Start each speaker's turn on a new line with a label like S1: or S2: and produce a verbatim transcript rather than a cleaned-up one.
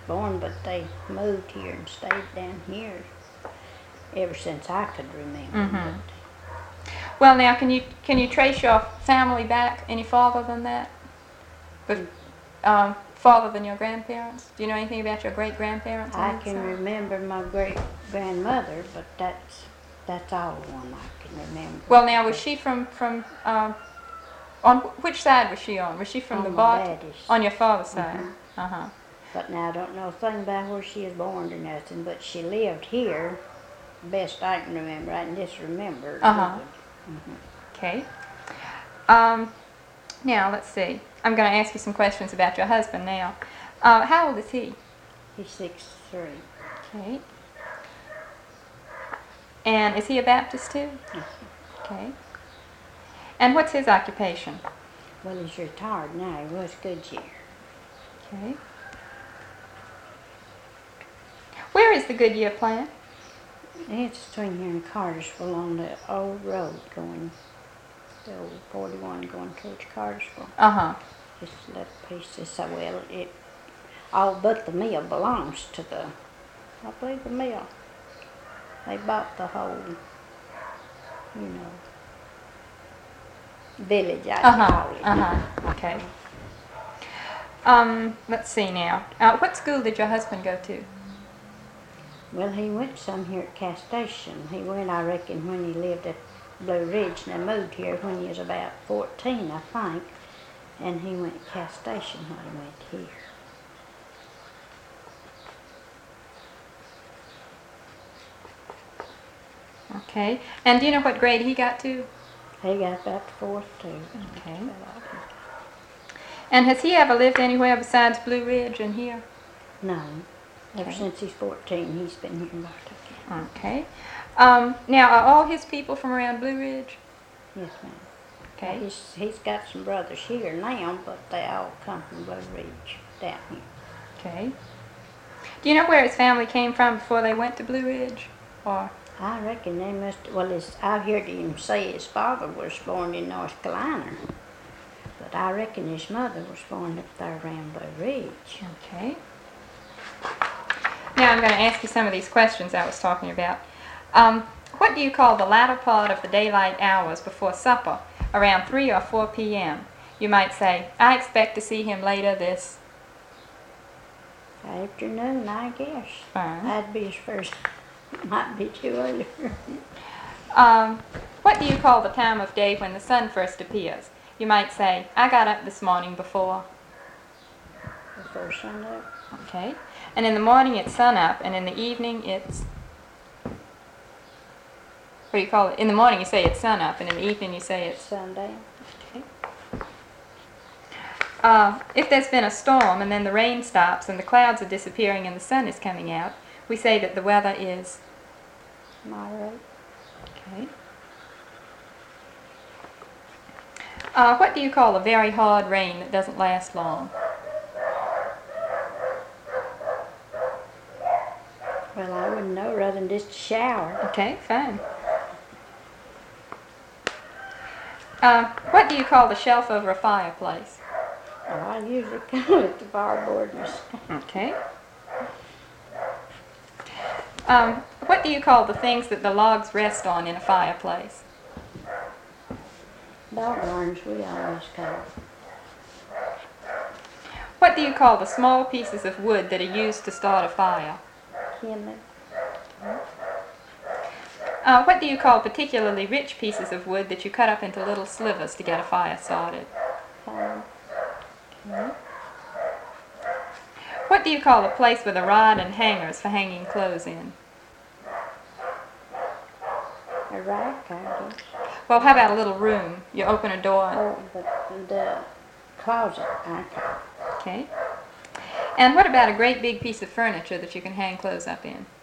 S1: born, but they moved here and stayed down here ever since I could remember.
S2: Mm-hmm. Well, now, can you can you trace your family back any farther than that? But um, farther than your grandparents? Do you know anything about your great grandparents?
S1: I can remember my great grandmother, but that's that's all the one I can remember.
S2: Well, now, was she from from um, on which side was she on? Was she from
S1: on
S2: the
S1: my
S2: bottom?
S1: daddy's.
S2: On your father's side.
S1: Mm-hmm.
S2: Uh huh.
S1: But now I don't know a thing about where she was born or nothing. But she lived here, best I can remember. I can just remember.
S2: Uh huh.
S1: Mm-hmm.
S2: Okay. Um, now let's see. I'm going to ask you some questions about your husband now. Uh, how old is he?
S1: He's sixty-three.
S2: Okay. And is he a Baptist too?
S1: Yes.
S2: Okay. And what's his occupation?
S1: Well, he's retired now. He was Goodyear.
S2: Okay. Where is the Goodyear plant?
S1: It's between here and Cartersville on the old road going, the old forty-one going towards Cartersville.
S2: Uh huh.
S1: Just a little piece. Just so well, it all but the mill belongs to the, I believe the mill. They bought the whole, you know, village. I
S2: Uh huh.
S1: call it.
S2: Uh huh. Okay. Um, let's see now. Uh, what school did your husband go to?
S1: Well, he went some here at Cass Station. He went, I reckon, when he lived at Blue Ridge, and they moved here when he was about fourteen, I think. And he went to Cass Station when he went here.
S2: Okay. And do you know what grade he got to?
S1: He got about the fourth too.
S2: Okay. And has he ever lived anywhere besides Blue Ridge and here?
S1: No. Ever
S2: Okay.
S1: since he's fourteen, he's been here in Bartow.
S2: Okay. Um, now, are all his people from around Blue Ridge?
S1: Yes, ma'am.
S2: Okay.
S1: He's, he's got some brothers here now, but they all come from Blue Ridge down here.
S2: Okay. Do you know where his family came from before they went to Blue Ridge? Or
S1: I reckon they must, well, his, I heard him say his father was born in North Carolina, but I reckon his mother was born up there around Blue Ridge.
S2: okay. Now I'm going to ask you some of these questions I was talking about. Um, what do you call the latter part of the daylight hours before supper, around three or four p m? You might say, I expect to see him later this
S1: Afternoon, I guess.
S2: Fine.
S1: That'd be his first, might be too early.
S2: Um, what do you call the time of day when the sun first appears? You might say, I got up this morning before.
S1: Before sunup.
S2: Okay. And in the morning it's sunup, and in the evening it's, what do you call it? In the morning you say it's sunup, and in the evening you say it's
S1: Sundown.
S2: okay. Uh, if there's been a storm and then the rain stops and the clouds are disappearing and the sun is coming out, we say that the weather is
S1: Moderate.
S2: okay. Uh, what do you call a very hard rain that doesn't last long?
S1: Well, I wouldn't know rather than just a shower.
S2: Okay, fine. Uh, what do you call the shelf over a fireplace?
S1: Oh, I usually call it the fireboarders.
S2: Okay. Um, what do you call the things that the logs rest on in a fireplace?
S1: Dog arms we always call it.
S2: What do you call the small pieces of wood that are used to start a fire?
S1: Kindling.
S2: Uh, what do you call particularly rich pieces of wood that you cut up into little slivers to get a fire started?
S1: Pine.
S2: Okay. What do you call a place with a rod and hangers for hanging clothes in?
S1: A rack, I guess.
S2: Well, how about a little room? You open a door.
S1: Oh, but the closet, I call it.
S2: Okay. And what about a great big piece of furniture that you can hang clothes up in?